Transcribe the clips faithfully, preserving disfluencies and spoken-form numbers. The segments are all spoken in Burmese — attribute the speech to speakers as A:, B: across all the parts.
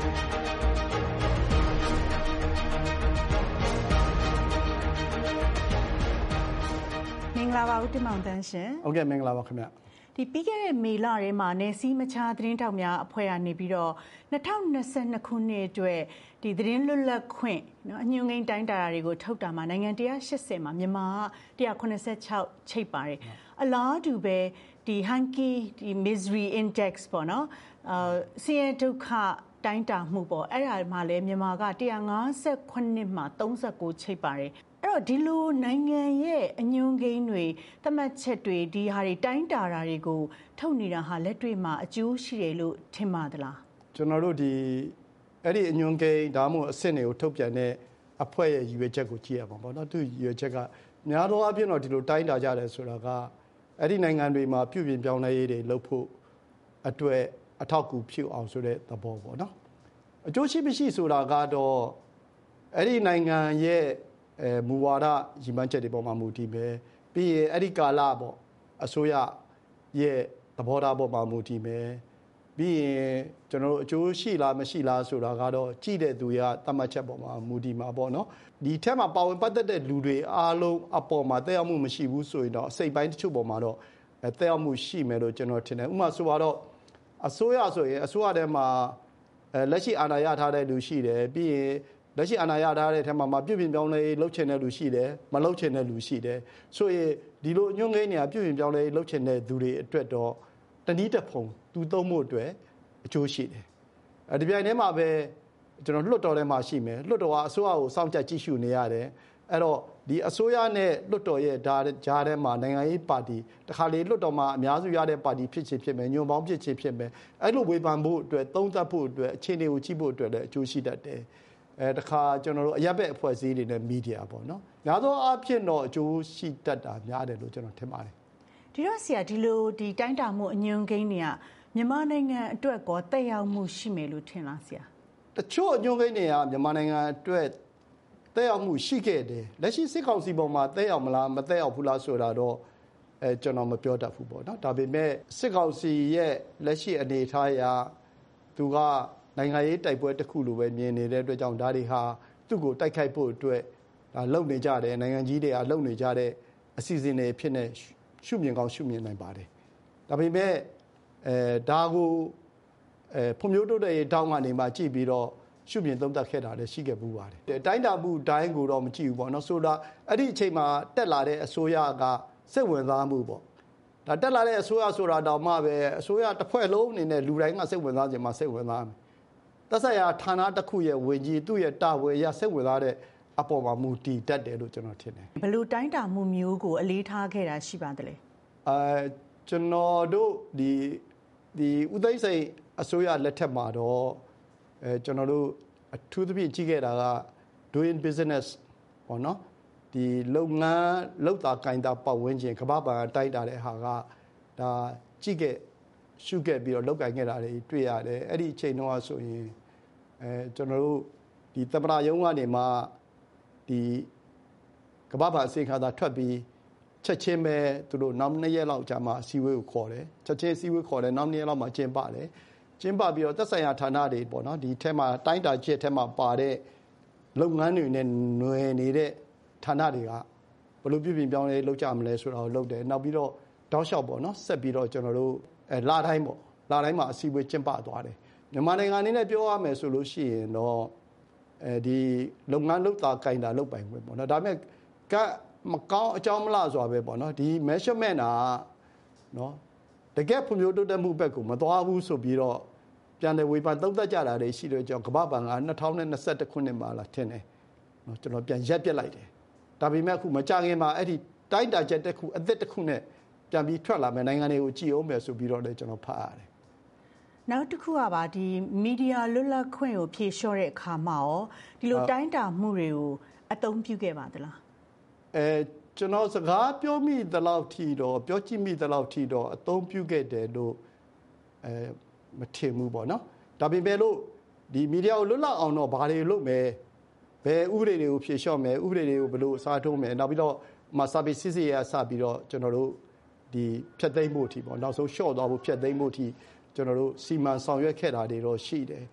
A: င်္ဂလာပါဦးတင်မောင်တန်းရှင်
B: ဟုတ်ကဲ့မင်္ဂလာပါခင်ဗျ
A: ဒီပြီးခဲ့တဲ့မေလထဲမှာနေစည်းမခြားသတင်းတောက်များအဖွဲ့ကနေပြီးတော့နှစ်ထောင်နှစ်ဆယ်နှစ်ခုနှစ်အတွက်ဒီသတင်းလွတ်လပ်ခွင့်နော်အညွှန်းကိန်းတိုင်းတာတွေကိုထုတ်တာမှာနိုင်ငံone hundred eightyမှာမြန်မာကone hundred eighty-sixချိတ်ပါတယ်အလားတူပဲဒီ Hanky ဒီ Misery Index ပေါ့နော်အာဆင်းရဲဒုက္ခတိုင်းတာမှုပေါ့အဲ့ဒါမှလည်းမြန်မာကone hundred fifty-eightမှာthirty-nineချိတ်ပါတယ်အဲ့တော့ဒီလိုနိုင်ငံရဲ့အညွှန်းကိန်းတွေသတ်မှတ်ချက်တွေဒီဟာတွေတိုင်းတာတာတွေကိုထုတ်နေတာဟာလက်တွေ့မှာအကျိုးရှိတယ်လို့ထင်ပါသလား
B: ကျွန်တော်တို့ဒီအဲ့ဒီအညွှန်းကိန်းဒါမှမဟုတ်အဆင့်တွေကိုထုတ်ပြန်တဲ့အဖွဲ့ရဲ့ရည်ရွယ်ချက်ကိုကြည့်ရမှာပေါ့နော်သူရည်ရွယ်ချက်ကများသောအားဖြင့်တော့ဒီလိုတိုင်းတာကြတယ်ဆိုတာကအဲ့ဒီနိုင်ငံတွေမှာပြုပြင်ပြောင်းလဲရေးတွေလုပ်ဖို့အတွက်အထောက်အကူဖြစ်အောင်ဆိုတဲ့သဘောပေါ့နော်အကျိုးရှိမရှိဆိုတာကတော့အဲ့ဒီနိုင်ငံရဲ့အဲမူဝါဒရည်မှန်းချက်တွေပေါ်မှာမူတည်ပဲပြီးရင်အဲ့ဒီကာလပေါ့အစိုးရရဲ့သဘောထားပေါ်မှာမူတည်ပဲပြီးရင်ကျွန်တော်တို့အကျိုးရှိလားမရှိလားဆိုတာကတော့ကြည့်တဲ့သူရသတ်မှတ်ချက်ပေါ်မှာမူတည်မှာပေါ့နော်ဒီထက်မှာပါဝင်ပတ်သက်တဲ့လူတွေအားလုံးအပေါ်မှာတက်ရောက်မှုမရှိဘူးဆိုရင်တော့အစိတ်ပိုင်းတချို့ပေါ်မှာတော့တက်ရောက်မှုရှိမယ်လို့ကျွန်တော်ထင်တယ်ဥပမာဆိုတော့အစိုးရဆိုရင်အစိုးရထဲမှာအဲလက်ရှိအာဏာရထားတဲ့လူရှိတယ်ပြီးရင်လက်ရှိအာဏာရထားတဲ့အထက်မှာမပြုပြင်ပြောင်းလဲလှုပ်ချင်တဲ့လူရှိတယ်မလှုပ်ချင်တဲ့လူရှိတယ်ဆိုရင်ဒီလိုညွှန်းကိန်းတွေကပြုပြင်ပြောင်းလဲလှုပ်ချင်တဲ့သူတွေအတွက်တော့တနည်းတစ်ဖုံသူသုံးဖို့အတွက်အကျိုးရှိတယ်အဲဒီပြိုင်ထဲမှာပဲကျွန်တော်လွှတ်တော်ထဲမှာရှိမယ်လွှတ်တော်ကအစိုးရကိုစောင့်ကြပ်ကြည့်ရှုနေရတယ်အဲ့တော့ဒီအစိုးရနဲ့လွှတ်တော်ရဲ့ဓာတ်ကြားထဲမှာနိုင်ငံရေးပါတီတခါလေလွှတ်တော်မှာအများစုရတဲ့ပါတီဖြစ်ချင်ဖြစ်မယ်ညွန့်ပေါင်းဖြစ်ချင်ဖြစ်မယ်အဲ့လိုဝေဖန်ဖို့အတွက်သုံးသပ်ဖို့အတွက်အခြေအနေကိုကြည့်ဖို့အတွက်လည်းအကျိုးရှိတတ်တယ်အဲတခါကျွန်တော်တို့အရပ်ဘက်အဖွဲ့အစည်းတွေနဲ့မီဒီယာပေါ့နော်များသောအားဖြင့်တော့အကျိုးရှိတတ်တာများတယ်လို့ကျွန်တော်ထင်ပါတယ်
A: ဒီတော့ဆရာဒီလိုဒီတိုင်းတာမှုအညွှန်းကိန်းတွေကမြန်မာနိုင်ငံအတွက်ကောတက်ရောက်မှုရှိမယ်လို့ထင်လားဆရာ
B: တချို့အညွှန်းကိန်းတွေကမြန်မာနိုင်ငံအတွက်တက်ရောက်မှုရှိခဲ့တယ်လက်ရှိစစ်ကောင်စီပေါ်မှာတက်ရောက်မလားမတက်ရောက်ဘူးလားဆိုတာတော့အဲကျွန်တော်မပြောတတ်ဘူးပေါ့နော်ဒါပေမဲ့စစ်ကောင်စီရဲ့လက်ရှိအနေအထားအရသူကနိုင်ငံရေးတိုက်ပွဲတစ်ခုလိုပဲမြင်နေတဲ့အတွက်ကြောင့်ဒါတွေဟာသူ့ကိုတိုက်ခိုက်ဖို့အတွက်ဒါလုပ်နေကြတယ်နိုင်ငံကြီးတွေကလုပ်နေကြတဲ့အစီအစဉ်တွေဖြစ်နေရှုမြင်ကောင်းရှုမြင်နိုင်ပါတယ်ဒါပေမဲ့အဲဒါကိုအဲဖွံ့ဖြိုးတိုးတက်ရေးတောင်းကနေမှကြည့်ပြီးတော့ရှုမြင်သုံးသပ်ခဲ့တာလည်းရှိခဲ့ဘူးပါတယ်တိုင်းတာမှုတိုင်းကိုတော့မကြည့်ဘူးပေါ့နော်ဆိုတာအဲ့ဒီအချိန်မှာတက်လာတဲ့အစိုးရကစိတ်ဝင်စားမှုပေါ့ဒါတက်လာတဲ့အစိုးရဆိုတာတောင်မှပဲအစိုးရတစ်ဖွဲ့လုံးအနေနဲ့လူတိုင်းကစိတ်ဝင်စားခြင်းမှာစိတ်ဝင်စားမယ်သက်ဆိုင်ရာဌာနတစ်ခုရဲ့ဝင်ကြီးသူ့ရဲ့တာဝန်ရစိတ်ဝင်စားတဲ့အပေါ်မှာမူတည်တတ်တယ်လို့ကျွန်တော်ထင်တယ်
A: ဘယ်လိုတိုင်းတာမှုမျိုးကိုအလေးထားခဲ့တာရှိပါသလဲ
B: အဲကျွန်တော်တို့ဒီဒီဥသိမ်းစိန်အစိုးရလက်ထက်မှာတော့အဲကျွန်တော်တို့အထူးသဖြင့်ကြီးခဲ့တာက doing business ပေါ့နော်ဒီလုပ်ငန်းလုပ်တာကိုင်တာပတ်ဝန်းကျင်ကမ္ဘာ့ဘဏ်တိုက်တာတဲ့ဟာကဒါကြီးခဲ့ရှုခဲ့ပြီးတော့လောက်ကိုင်ခဲ့တာတွေတွေ့ရတယ်အဲ့ဒီအချိန်တော့ဆိုရင်အဲကျွန်တော်တို့ဒီသမ္မတရုံးကနေမှဒီကမ္ဘာ့ဘဏ်အစီအခံသာထွက်ပြီးချက်ချင်းပဲသူတို့နောက်နှစ်ရက်လောက်ကြာမှအစည်းအဝေးကိုခေါ်တယ်ချက်ချင်းအစည်းအဝေးခေါ်တယ်နောက်နှစ်ရက်လောက်မှကျင်းပတယ်ကျင်းပပြီးတော့သက်ဆိုင်ရာဌာနတွေပေါ့နော်ဒီထဲမှာတိုင်းတာချက်ထဲမှာပါတဲ့လုပ်ငန်းတွေနဲ့ຫນွယ်နေတဲ့ဌာနတွေကဘယ်လိုပြုပြင်ပြောင်းလဲလုပ်ကြမလဲဆိုတာကိုလုပ်တယ်နောက်ပြီးတော့တောက်လျှောက်ပေါ့နော်ဆက်ပြီးတော့ကျွန်တော်တို့အဲလာတိုင်းပေါ့လာတိုင်းမှာအစည်းအဝေးကျင်းပသွားတယ်မြန်မာနိုင်ငံအနေနဲ့ပြောရမယ်ဆိုလို့ရှိရင်တော့အဲဒီလုပ်ငန်းလုပ်တာကိုင်တာလုပ်ပိုင်ခွင့်ပေါ့နော်ဒါပေမဲ့ကမကောင်းအကြောင်းမလားဆိုတာပဲပေါ့နော်ဒီ measurement တာနော်တကယ်ဖွံ့ဖြိုးတိုးတက်မှုဘက်ကိုမသွားဘူးဆိုပြီးတော့ပြန်လည်ဝေဖန်သုံးသပ်ကြတာတွေရှိတယ်ကြောင့်ကမ္ဘာ့ဘဏ်က၂၀၂၁ခုနှစ်မှာလာထင်တယ်နော်ကျွန်တော်ပြန်ရက်ပြစ်လိုက်တယ်ဒါပေမဲ့အခုမကြခင်မှာအဲ့ဒီတိုင်းတာချက်တစ်ခုအသစ်တစ်ခုနဲ့ပြန်ပြီးထွက်လာမယ်နိုင်ငံတွေကိုကြည်အောင်မယ်ဆိုပြီးတော့လည်းကျွန်တော်ဖတ်ရတယ်
A: နောက်တစ်ခုကပါဒီမီဒီယာလွတ်လပ်ခွင့်ကိုဖြေလျှော့တဲ့အခါမှာရောဒီလိုတိုင်းတာမှုတွေကိုအသုံးပြုခဲ့ပါသလား
B: အဲကျွန်တော်စကားပြောမိသလောက်ထီတော့ပြောကြည့်မိသလောက်ထီတော့အသုံးပြုခဲ့တယ်လို့အဲမထင်ဘူးပေါ့နော်ဒါပေမဲ့လို့ဒီမီဒီယာကိုလွတ်လပ်အောင်တော့ဘာတွေလုပ်မယ်ဘယ်ဥပဒေတွေကိုဖြေလျှော့မယ်ဥပဒေတွေကိုဘယ်လိုအစားထိုးမယ်နောက်ပြီးတော့မစာပေစစ်စစ်ရစပြီးတော့ကျွန်တော်တို့ဒီဖြတ်သိမ်းမှုအထိပေါ့နောက်ဆုံးလျှော့သွားဖို့ဖြတ်သိမ်းမှုအထိကျွန်တော်တို့စီမံဆောင်ရွက်ခဲ့တာတွေတော့ရှိတယ်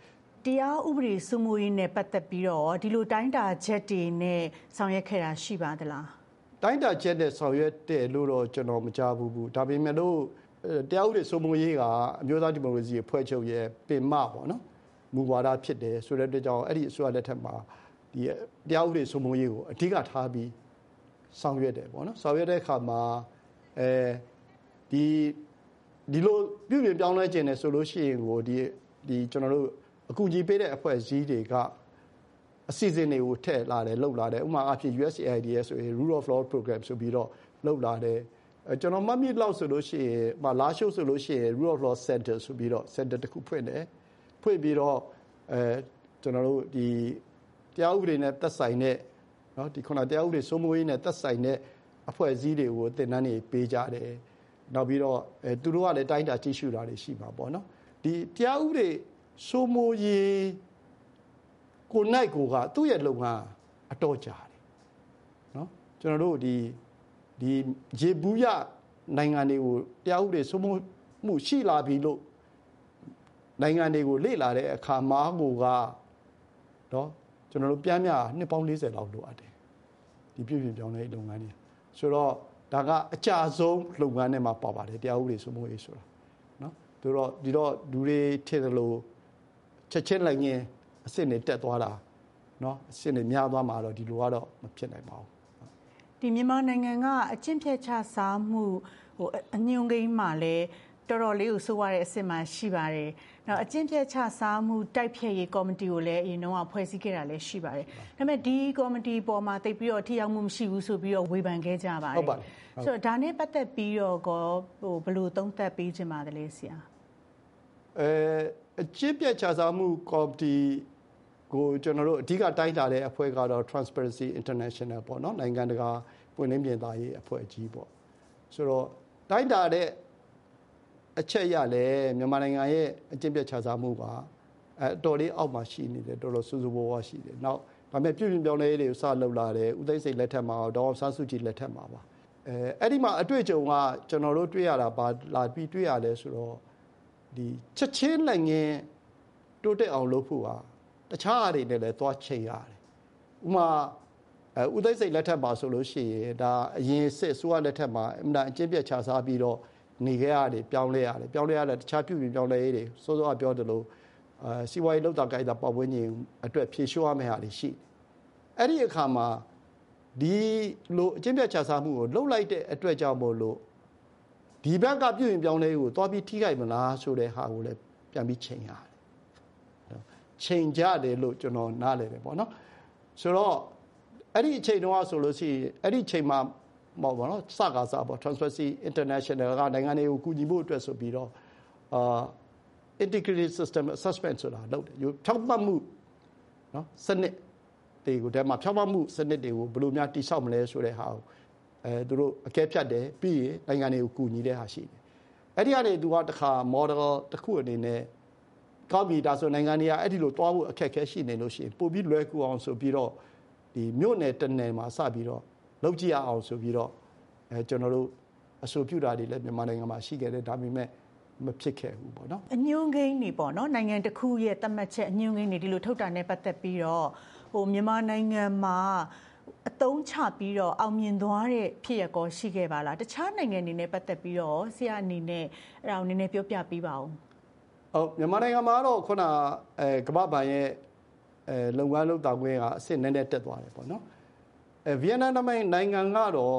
A: တရားဥပဒေစိုးမိုးရေးနဲ့ပတ်သက်ပြီးတော့ဒီလိုတိုင်းတာချက်တွေနဲ့ဆောင်ရွက်ခဲ့တာရှိပါသလား
B: တိုင်းတာချက်နဲ့ဆောင်ရွက်တဲ့လို့တော့ကျွန်တော်မကြားဘူးဘူးဒါပေမဲ့လို့တရားဥပဒေစိုးမိုးရေးကအမျိုးသားဒီမိုကရေစီအဖွဲ့ချုပ်ရဲ့ပင်မပေါ့နော်မူဝါဒဖြစ်တယ်ဆိုတဲ့အတွက်ကြောင့်အဲ့ဒီအစိုးရလက်ထက်မှာဒီတရားဥပဒေစိုးမိုးရေးကိုအဓိကထားပြီးဆောင်ရွက်တယ်ပေါ့နော်ဆောင်ရွက်တဲ့အခါမှာအဲဒီဒီလိုပြုပြင်ပြောင်းလဲခြင်းနဲ့ဆိုလို့ရှိရင်ကိုဒီဒီကျွန်တော်တို့အကူအညီပေးတဲ့အဖွဲ့အစည်းတွေကအစီအစဉ်တွေကိုထည့်လာတယ်လှုပ်လာတယ်ဥပမာအဖြစ် U S A I D ဆိုရင် Rule of Law Program ဆိုပြီးတော့လှုပ်လာတယ်ကျွန်တော်မှတ်မိလောက်ဆိုလို့ရှိရင်မလာရှိုးဆိုလို့ရှိရင် Rule of Law Center ဆိုပြီးတော့ center တစ်ခုဖွင့်တယ်ဖွင့်ပြီးတော့အဲကျွန်တော်တို့ဒီတရားဥပဒေနဲ့သက်ဆိုင်တဲ့เนาะဒီခုနတရားဥပဒေစိုးမိုးရေးနဲ့သက်ဆိုင်တဲ့အဖွဲ့အစည်းတွေကိုသင်တန်းတွေပေးကြတယ်နောက်ပြီးတော့အဲသူတို့ကလည်းတိုင်းတာကြည့်ရှုတာတွေရှိမှာပေါ့နော်ဒီတရားဥပဒေစိုးမိုးရေးကိုနိုင်ကိုကသူ့ရဲ့လုပ်ငန်းအတော်ကြာတယ်เนาะကျွန်တော်တို့ဒီဒီရေဘူးရနိုင်ငံတွေကိုတရားဥပဒေစိုးမိုးမှုရှိလာပြီလို့နိုင်ငံတွေကိုလေ့လာတဲ့အခါမှာကိုကเนาะကျွန်တော်တို့ပြန်မြနှစ်ပေါင်း၄၀လောက်လိုအပ်တယ်ဒီပြုပြင်ပြောင်းလဲလုပ်ငန်းတွေဆိုတော့ဒါကအကြဆုံးလုပ်ငန်းတွေမှာပါပါတယ်တရားဥပဒေစိုးမိုးရေးဆိုတာเนาะသူတော့ဒီတော့လူတွေထင်တယ်လို့ချက်ချင်းလိုက်ရင်အစစ်နေတက်သွားတာเนาะအစစ်နေများသွားမှာတော့ဒီလိုကတော့မဖြစ်နိုင်ပါဘူး
A: ဒီမြန်မာနိုင်ငံကအကျင့်ဖြတ်ချစားမှုဟိုအညွန်ကိန်းမှာလဲတော်တော်လေးကိုစိုးရတဲ့အစစ်မှရှိပါတယ်။နောက်အကျင့်ဖြတ်ချစားမှုတိုက်ဖျက်ရေးကော်မတီကိုလည်းအရင်တော့ဖွဲ့စည်းခဲ့တာလည်းရှိပါတယ်။ဒါပေမဲ့ဒီကော်မတီပေါ်မှာတိတ်ပြီးတော့ထိရောက်မှုမရှိဘူးဆိုပြီးတော့ဝေဖန်ခဲ့ကြပါတယ်။ဟုတ်ပါတယ်။ဆိုတော့ဒါနဲ့ပတ်သက်ပြီးတော့ဟိုဘယ်လိုသုံးသပ်ပေးခြင်းပါသလဲဆရာ
B: ။အဲအကျင့်ဖြတ်ချစားမှုကော်မတီကိုကျွန်တော်တို့အဓိကတိုင်းတာတဲ့အဖွဲ့ကတော့ Transparency International ပေါ့နော်နိုင်ငံတကာပွင့်လင်းမြင်သာရေးအဖွဲ့အကြီးပေါ့ဆိုတော့တိုင်းတာတဲ့အချက်ရလဲမြန်မာနိုင်ငံရဲ့အကျင့်ပြတ်ခြစားမှုကအဲတော်လေးအောက်မှာရှိနေတယ်တော်တော်စူးစူးပေါ်ဝါရှိတယ်နောက်ဒါပေမဲ့ပြုပြင်ပြောင်းလဲရေးတွေစလှုပ်လာတယ်ဦးသိန်းစိန်လက်ထက်မှာဒေါ်အောင်ဆန်းစုကြည်လက်ထက်မှာပါအဲအဲ့ဒီမှာအတွေ့အကြုံကကျွန်တော်တို့တွေ့ရတာပါလာပြီးတွေ့ရလဲဆိုတော့ဒီချက်ချင်းလက်ငင်းတိုးတက်အောင်လုပ်ဖို့ဟာတခြားအရာတွေနဲ့လည်းသွားချိန်ရတယ်ဥမာအဲဦးသိန်းစိန်လက်ထက်မှာဆိုလို့ရှိရင်ဒါအရင်စစ်အစိုးရလက်ထက်မှာအမှန်အကျင့်ပြတ်ခြစားပြီးတော့နေခဲ့ရတယ်ပြောင်းလဲရတယ်ပြောင်းလဲရတဲ့တခြားပြုပြင်ပြောင်းလဲရေးတွေစောစောကပြောသလိုအာစီဝါရေးလောက်တာကြိုက်တာပတ်ဝန်းကျင်အတွက်ဖြေလျှော့ရမယ့်ဟာတွေရှိတယ်အဲ့ဒီအခါမှာဒီလိုအကျင့်ပြတ်ခြစားမှုကိုလှုပ်လိုက်တဲ့အတွက်ကြောင့်မို့လို့ဒီဘက်ကပြုပြင်ပြောင်းလဲရေးကိုသွားပြီးထိခိုက်မလားဆိုတဲ့ဟာကိုလည်းပြန်ပြီးချိန်ရတယ်ချိန်ကြတယ်လို့ကျွန်တော်နားလည်တယ်ပေါ့နော်ဆိုတော့အဲ့ဒီအချိန်တုန်းကဆိုလို့ရှိရင်အဲ့ဒီအချိန်မှာမဟုတ်ပါတော့စကားစားပေါ့ Transparency International ကနိုင်ငံတွေကိုကူညီဖို့အတွက်ဆိုပြီးတော့အာ Integrated System Assessment ဆိုတာလုပ်တယ်ဖြောင့်မတ်မှုနော်စနစ်တွေကိုတည်းမှာဖြောင့်မတ်မှုစနစ်တွေကိုဘယ်လိုများတိဆောက်မလဲဆိုတဲ့ဟာကိုအဲသူတို့အကဲဖြတ်တယ်ပြီးရင်နိုင်ငံတွေကိုကူညီတဲ့ဟာရှိတယ်အဲ့ဒီကနေသူကတခါ model တစ်ခုအနေနဲ့ကောက်ပြီးဒါဆိုနိုင်ငံတွေကအဲ့ဒီလိုတွားဖို့အခက်အခဲရှိနေလို့ရှိရင်ပို့ပြီးလွယ်ကူအောင်ဆိုပြီးတော့ဒီမြို့နယ်တနယ်မှာစပြီးတော့လုပ်ကြည့်ရအောင်ဆိုပြီးတော့အဲကျွန်တော်တို့အဆိုပြုတာတွေလည်းမြန်မာနိုင်ငံမှာရှိခဲ့တယ်ဒါပေမဲ့မဖြစ်ခဲ့ဘူးပေါ့နော်
A: အညွှန်းကိန်းတွေပေါ့နော်နိုင်ငံတစ်ခုရဲ့သတ်မှတ်ချက်အညွှန်းကိန်းတွေဒီလိုထုတ်တာနဲ့ပတ်သက်ပြီးတော့ဟိုမြန်မာနိုင်ငံမှာအသုံးချပြီးတော့အောင်မြင်သွားတဲ့ဖြစ်ရကောရှိခဲ့ပါလားတခြားနိုင်ငံတွေနဲ့ပတ်သက်ပြီးတော့ဆရာအနေနဲ့အဲ့ဒါကိုနည်းနည်းပြောပြပေးပါဦး
B: ဟုတ်မြန်မာနိုင်ငံမှာတော့ခုနအဲကမ္ဘာ့ဘဏ်ရဲ့အဲလုပ်ငန်းလုပ်တာခွင့်ကအဆင့်နည်းနည်းတက်သွားတယ်ပေါ့နော်အဲဗီယက်နမ်နိုင်ငံကတော့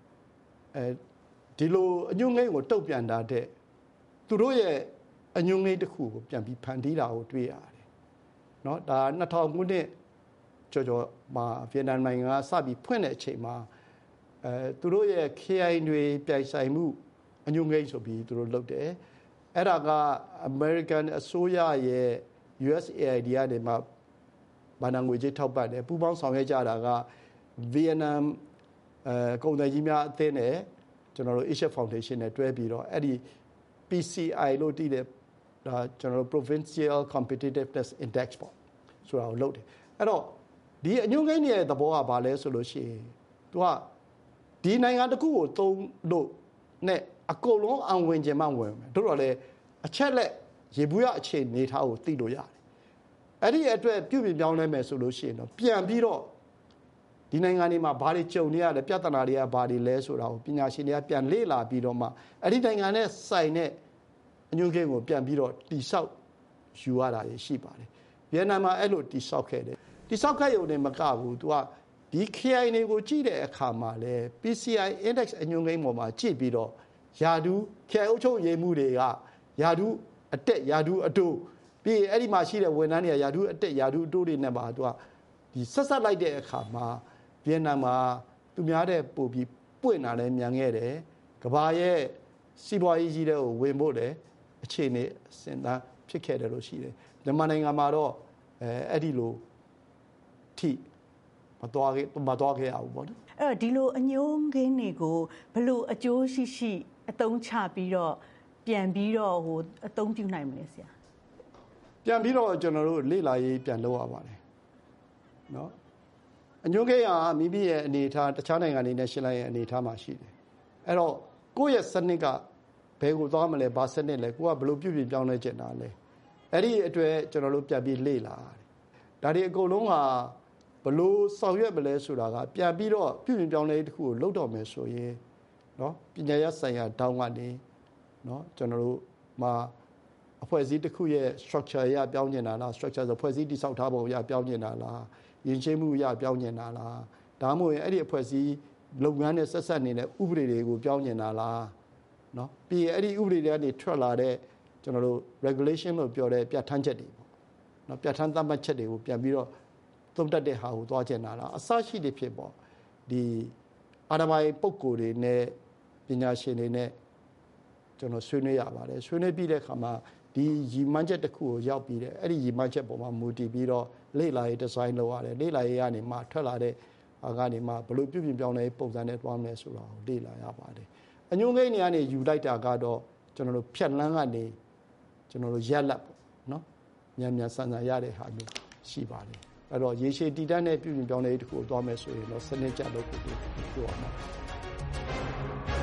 B: အဲဒီလိုအညွှန်းကိန်းကိုတုတ်ပြန်တာတဲ့သူတို့ရဲ့အညွှန်းကိန်းတစ်ခုကိုပြန်ပြီးဖန်တီးတာကိုတွေ့ရတယ်เนาะဒါနှစ်ထောင်ခုနှစ်ကျော်ကျော်မှာဗီယက်နမ်နိုင်ငံကစပြီးဖွင့်တဲ့အချိန်မှာအဲသူတို့ရဲ့ K I တွေပြိုင်ဆိုင်မှုအညွှန်းကိန်းဆိုပြီးသူတို့လုပ်တယ်အဲ့ဒါက American အစိုးရရဲ့ U S A I D ကနေမှဘာသာငွေကြေးထောက်ပံ့တယ်ပူးပေါင်းဆောင်ရွက်ကြတာကဗီယက်နမ်အဲကုန်သည်ကြီးများအသင်းနဲ့ကျွန်တော်တို့ Asia Foundation နဲ့တွဲပြီးတော့အဲ့ဒီ P C I လို့တည်တဲ့ဒါကျွန်တော်တို့ Provincial Competitiveness Index ပေါ့ဆိုတာကိုလုပ်တယ်အဲ့တော့ဒီအညွှန်းကိန်းရဲ့သဘောကဘာလဲဆိုလို့ရှိရင် तू ကဒီနိုင်ငံတစ်ခုကိုသုံးလို့နဲ့အကုန်လုံးအောင်ဝင်ခြင်းမှဝင်မယ်တို့တော့လေအချက်လက်ရေဘူးရအခြေအနေထားကိုသိလို့ရတယ်အဲ့ဒီအတွက်ပြုပြင်ပြောင်းလဲမယ်ဆိုလို့ရှိရင်တော့ပြန်ပြီးတော့ဒီနိုင်ငံတွေမှာဘာတွေကြုံနေရလဲပြဿနာတွေကဘာတွေလဲဆိုတာကိုပညာရှင်တွေကပြန်လေ့လာပြီးတော့မှအဲ့ဒီနိုင်ငံနဲ့ဆိုင်တဲ့အညွှန်းကိန်းကိုပြန်ပြီးတော့တိဆောက်ယူရတာရှိပါတယ်ဗီယက်နမ်မှာအဲ့လိုတိဆောက်ခဲ့တယ်တိဆောက်ခဲ့ရုံနဲ့မကဘူးသူကဒီ K I တွေကိုကြည့်တဲ့အခါမှာလဲ P C I index အညွှန်းကိန်းပေါ်မှာကြည့်ပြီးတော့ယာဒူး K I အုပ်ချုပ်ရေးမှုတွေကယာဒူးအတက်ယာဒူးအတိုးပြီးအဲ့ဒီမှာရှိတဲ့ဝန်ထမ်းတွေကယာဒူးအတက်ယာဒူးအတိုးတွေနဲ့ပါသူကဒီဆက်ဆက်လိုက်တဲ့အခါမှာဗီယက်နမ်မှာသူများတဲ့ပို့ပြီးပွင့်လာလဲမြန်ခဲ့တယ်ကဘာရဲ့စီးပွားရေးကြီးတဲ့ကိုဝင်ဖို့တယ်အခြေအနေစဉ်းစားဖြစ်ခဲ့တယ်လို့ရှိတယ်မြန်မာနိုင်ငံမှာတော့အဲအဲ့ဒီလိုထိမတော်ခဲ့မတော်ခဲ့ရဘူးပေါ့နော်
A: အဲ့တော့ဒီလိုအညွှန်းကိန်းတွေကိုဘယ်လိုအကျိုးရှိရှိအသုံးချပြီးတော့ပြန်ပြီးတော့ဟိုအသုံးပြုနိုင်မလဲဆရာ
B: ပြန်ပြီးတော့ကျွန်တော်တို့လေ့လာရေးပြန်လုပ်ရပါတယ်နော်အညွှန်းကိန်းဟာမိမိရဲ့အနေအထားတခြားနိုင်ငံတွေနဲ့ရှင်းလိုက်ရဲ့အနေအထားမှာရှိတယ်အဲ့တော့ကိုယ့်ရဲ့စနစ်ကဘယ်ကိုသွားမလဲဘာစနစ်လဲကိုကဘယ်လိုပြုပြင်ပြောင်းလဲကျင်တာလဲအဲ့ဒီအတွက်ကျွန်တော်တို့ပြန်ပြီးလေ့လာတယ်ဒါတွေအကုန်လုံးကဘယ်လိုဆောင်ရွက်မလဲဆိုတာကပြန်ပြီးတော့ပြုပြင်ပြောင်းလဲတစ်ခုကိုလုပ်တော့မယ်ဆိုရင်နော်ပညာရေးဆိုင်ရာတောင်းကနေနော်ကျွန်တော်တို့မှာအဖွဲ့အစည်းတစ်ခုရဲ့ structure ရပြောင်းကျင်တာလား structure ဆိုဖွဲ့စည်းတိစောက်ထားပုံရပြောင်းကျင်တာလားယဉ်ကျေးမှုရပြောင်းကျင်တာလားဒါမှမဟုတ်ရင်အဲ့ဒီအဖွဲ့အစည်းလုပ်ငန်းနဲ့ဆက်ဆက်နေတဲ့ဥပဒေတွေကိုပြောင်းကျင်တာလားနော်ပြီးရင်အဲ့ဒီဥပဒေတွေကနေထွက်လာတဲ့ကျွန်တော်တို့ regulation လို့ပြောတဲ့ပြဋ္ဌာန်းချက်တွေပေါ့နော်ပြဋ္ဌာန်းသတ်မှတ်ချက်တွေကိုပြန်ပြီးတော့သုံးတတ်တဲ့ဟာကိုသွားကျင်တာလားအစရှိတဲ့ဖြစ်ပေါ့ဒီအာဏာပိုင်ပုဂ္ဂိုလ်တွေနဲ့ပညာရှင်တွေနဲ့ကျွန်တော်ဆွေးနွေးရပါတယ်ဆွေးနွေးပြီးတဲ့အခါမှာဒီရည်မှန်းချက်တစ်ခုကိုရောက်ပြီးတဲ့အဲ့ဒီရည်မှန်းချက်ပေါ်မှာမူတည်ပြီးတော့လေ့လာရေးဒီဇိုင်းလုပ်ရတယ်လေ့လာရေးကနေမှထွက်လာတဲ့အာကနေမှဘယ်လိုပြုပြင်ပြောင်းလဲပုံစံနဲ့တွားမလဲဆိုတာကိုလေ့လာရပါတယ်အညွှန်းကိန်းတွေကနေယူလိုက်တာကတော့ကျွန်တော်တို့ဖြတ်လန်းကနေကျွန်တော်တို့ရက်လက်ပေါ့နော်မြန်မြန်ဆန်ဆန်ရတဲ့ဟာမျိုးရှိပါတယ်အဲ့တော့ရေရှည်တည်တတ်တဲ့ပြုပြင်ပြောင်းလဲရေးတစ်ခုကိုတွားမယ်ဆိုရင်တော့စနစ်ကျလုပ်ဖို့ပြောရမှာ